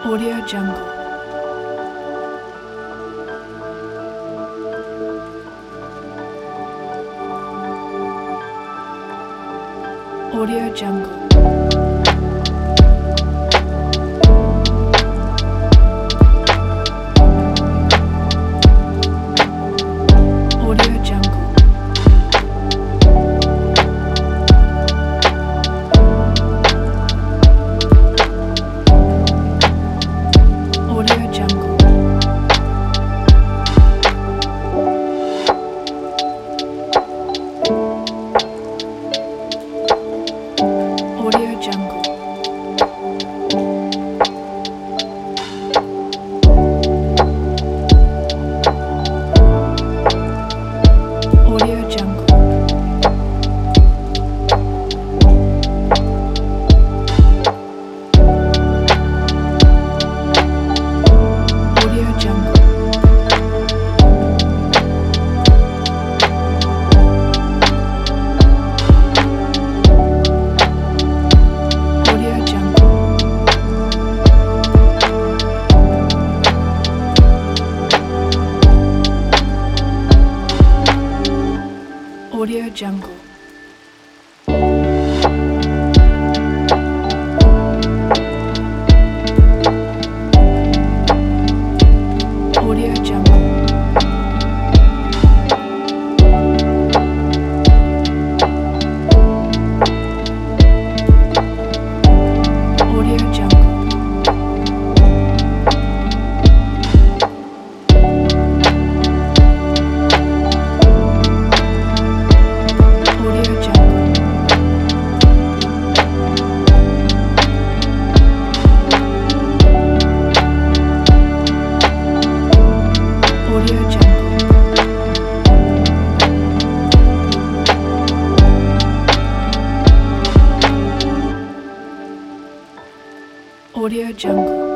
Audio Jungle. Audio Jungle. Audio Jungle. Audio Jungle. Audio Jungle. Audio Jungle. Audio Jungle. Audio Jungle. Audio Jungle. Audio Jungle. Audio Jungle. Audio Jungle. Audio Jungle. Audio Jungle.